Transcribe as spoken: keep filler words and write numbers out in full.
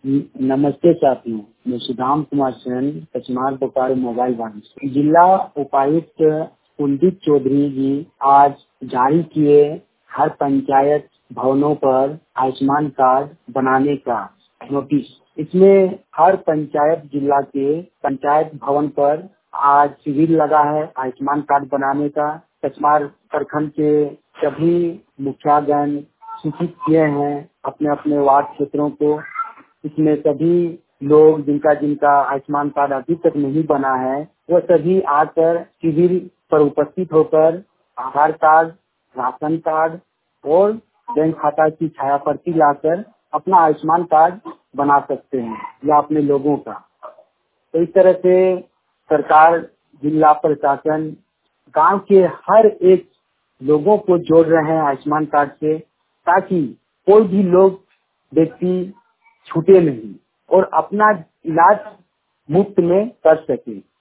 न- नमस्ते साथियों, मैं सुदाम कुमार सेन कचमार बोकारो मोबाइल वाहन से। जिला उपायुक्त कुलदीप चौधरी जी आज जारी किए हर पंचायत भवनों पर आयुष्मान कार्ड बनाने का नोटिस। इसमें हर पंचायत जिला के पंचायत भवन पर आज शिविर लगा है आयुष्मान कार्ड बनाने का। कचमार प्रखंड के सभी मुखियागण सूचित किए हैं अपने अपने वार्ड क्षेत्रों को। इसमें सभी लोग जिनका जिनका आयुष्मान कार्ड अभी तक नहीं बना है वो सभी आकर शिविर पर उपस्थित होकर आधार कार्ड, राशन कार्ड और बैंक खाता की छायाप्रति लाकर अपना आयुष्मान कार्ड बना सकते हैं या अपने लोगों का। तो इस तरह से सरकार, जिला प्रशासन गांव के हर एक लोगों को जोड़ रहे हैं आयुष्मान कार्ड से, ताकि कोई भी लोग व्यक्ति छूटे नहीं और अपना इलाज मुफ्त में कर सके।